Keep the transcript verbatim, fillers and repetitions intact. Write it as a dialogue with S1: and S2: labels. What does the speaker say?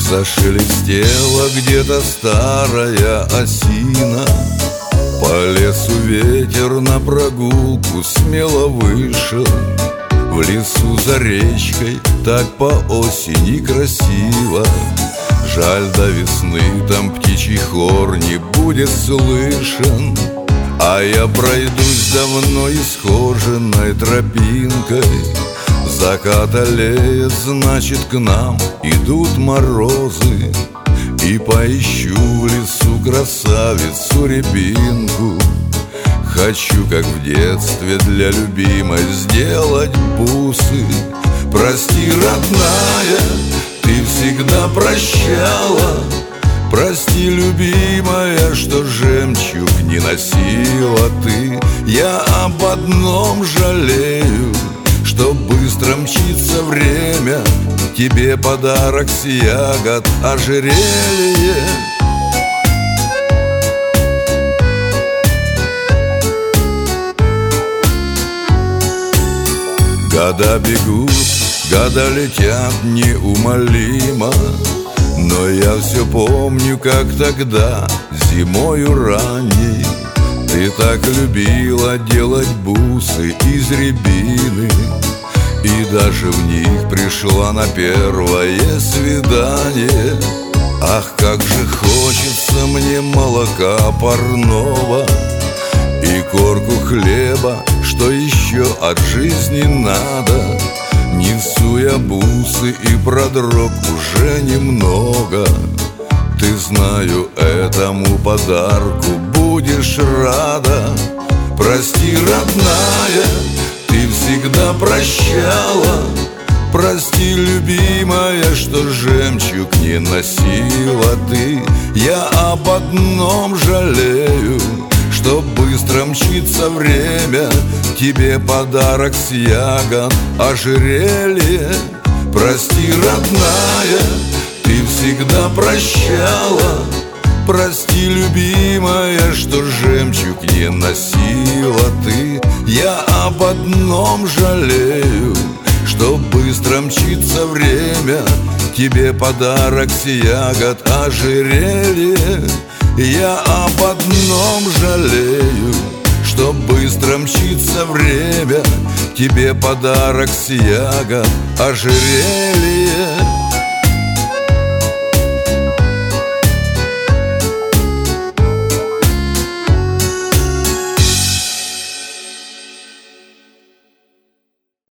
S1: Зашелестела где-то старая осина, по лесу ветер на прогулку смело вышел. В лесу за речкой так по осени красиво. Жаль, до весны там птичий хор не будет слышен. А я пройдусь давно исхоженной тропинкой. Закат аллеет, значит, к нам идут морозы. И поищу в лесу красавицу рябинку. Хочу, как в детстве, для любимой сделать бусы. Прости, родная, ты всегда прощала. Прости, любимая, что жемчуг не носила ты. Я об одном жалею, что быстро мчится время. Тебе подарок с ягод ожерелье. Года бегут, года летят неумолимо, но я все помню, как тогда, зимою ранней, ты так любила делать бусы из рябины. И даже в них пришла на первое свидание. Ах, как же хочется мне молока парного и корку хлеба, что еще от жизни надо. Несу я бусы и продрог уже немного. Ты, знаю, этому подарку будешь рада. Прости, родная, ты всегда прощала. Прости, любимая, что жемчуг не носила ты. Я об одном жалею, что быстро мчится время. Тебе подарок с ягод ожерелье. Прости, родная, ты всегда прощала. Прости, любимая, что жемчуг не носила ты. Я об одном жалею, что быстро мчится время. Тебе подарок с ягод ожерелье. Я об одном жалею, что быстро мчится время. Тебе подарок с ягод ожерелье.